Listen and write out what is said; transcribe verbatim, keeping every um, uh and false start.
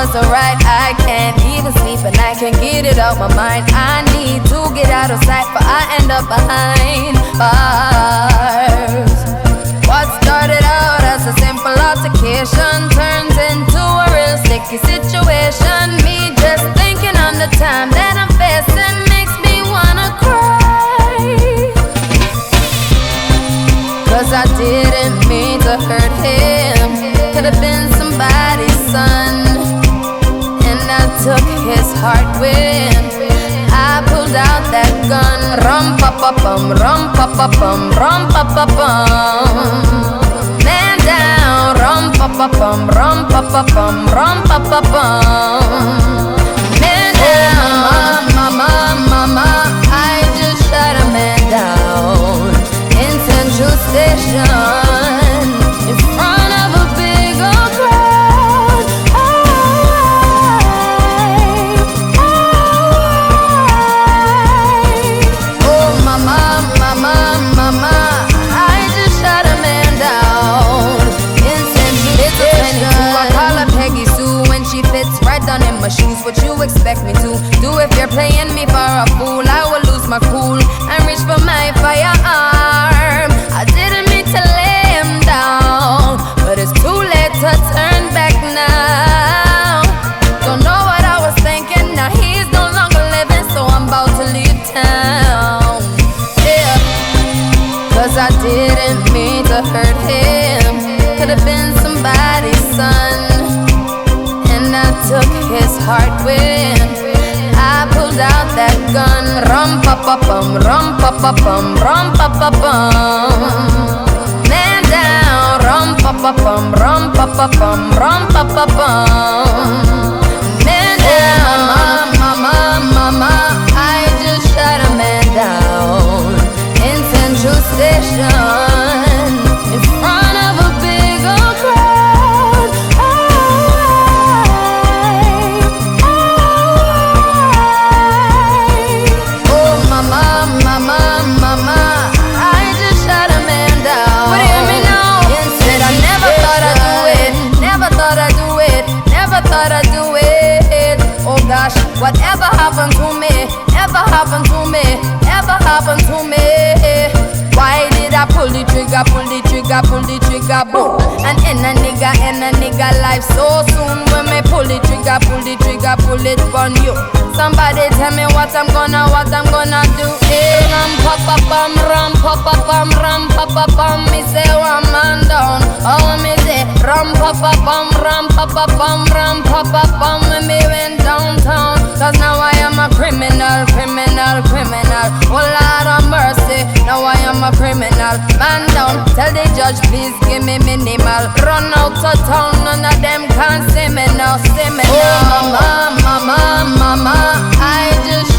was alright. I can't even sleep and I can't get it out my mind. I need to get out of sight, but I end up behind bars. What started out as a simple altercation turns into a real sticky situation. Me just thinking on the time that I'm facing makes me wanna cry. Cause I didn't mean to hurt him. Could've been somebody's son, and I took his heart when I pulled out that gun. Rum pa pa bum, rum pa pa bum, rum pa pa bum. Man down, rum pa pa bum, rum pa pa bum, rum pa pa bum. Man down, mama, mama, I just shot a man down in Central Station in front of a big old crowd. Oh, mama, mama, mama, I just shot a man down in Central Station. I call her Peggy Sue when she fits right down in my shoes. What you expect me to do if you're playing me for a fool? I will lose my cool and reach for my firearm. I didn't mean to lay him down, but it's too late to turn back now. Don't know what I was thinking, now he's no longer living, so I'm about to leave town. Yeah, cause I didn't mean to hurt him. Could've been somebody's son, and I took his heart when I pulled out that gun. Rum pa pa bum, rum pa pa bum, rum pa pa bum. Man down, rum pa pa bum, rum pa pa bum, rum pa pa bum. Man down, mama, mama, mama, I just shot a man down in Central Station in front of a big old crowd. Oh, mama, mama, mama, I just shot a man down. But hear me now, said I never thought I'd do it, never thought I'd do it, never thought I'd do it. Oh gosh, whatever happened to me, ever happened to me, ever happened to me? Why did I pull the trigger, pull the trigger, pull the trigger, boom? And in a nigga, in a nigga life so soon. When me pull the trigger, pull the trigger, pull it on you. Somebody tell me what I'm gonna, what I'm gonna do. Hey, rum pa pa bum, rum pa pa bum, rum pa pa bum. Me say one man down. Oh, me say rum pa pa bum, rum pa pa bum, rum pa pa bum. When me went downtown, cause now I am a criminal, criminal, criminal. Oh Lord of mercy, now I am a criminal. Man down, tell the judge please give me minimal. Run out of town, none of them can see me now, see me now. Oh mama, mama, mama, I just